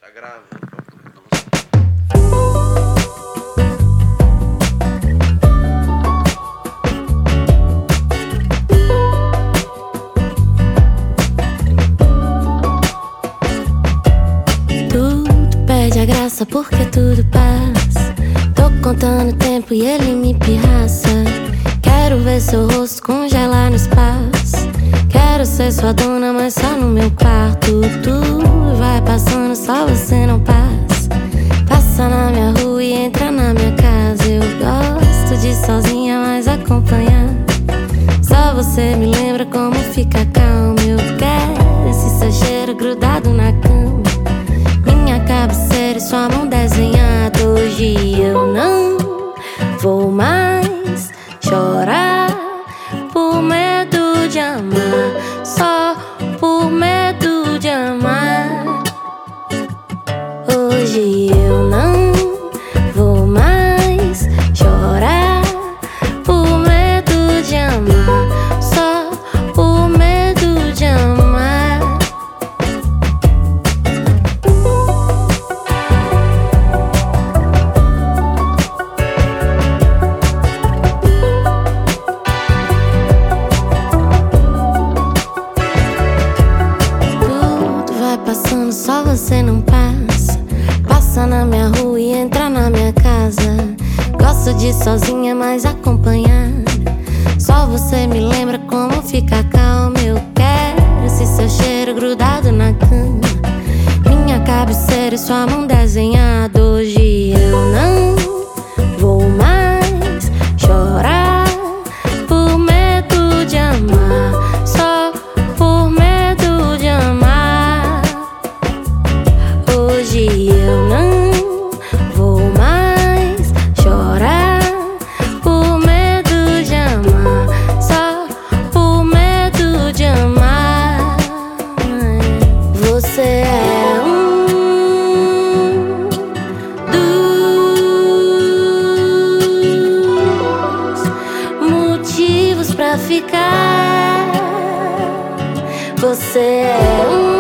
Tá gravando. Tudo perde a graça porque tudo passa. Tô contando o tempo e ele me pirraça. Quero ver seu rosto congelar no espaço. Quero ser sua dona, mas só no meu quarto. Tudo vai passando, só você não passa. Passa na minha rua e entra na minha casa. Eu gosto de sozinha, mas acompanhada. Só você me lembra como fica calmo. Eu quero esse seu cheiro grudado na cama, minha cabeceira e sua mão desenhada. Hoje eu não vou mais chorar por medo de amar, só por medo de amar. Hoje eu não vou mais chorar por medo de amar, só por medo de amar. Tudo vai passando, só você não passa. Passa na minha rua e entra na minha casa. Gosto de sozinha, mas acompanhada. Só você me lembra como fica calmo. Eu quero esse seu cheiro grudado na cama, minha cabeceira e sua mão desenhada. Hoje eu não vou mais chorar por medo de amar, só por medo de amar. Hoje eu não vou mais chorar por medo de amar, só por medo de amar. Você é dos motivos pra ficar. Você é